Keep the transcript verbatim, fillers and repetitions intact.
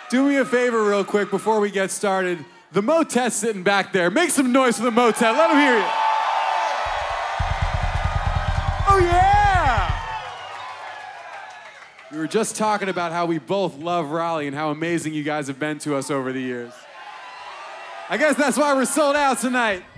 Do me a favor real quick before we get started. The Motet's sitting back there. Make some noise for the Motet. Let them hear you. Oh, yeah! We were just talking about how we both love Raleigh and how amazing you guys have been to us over the years. I guess that's why we're sold out tonight.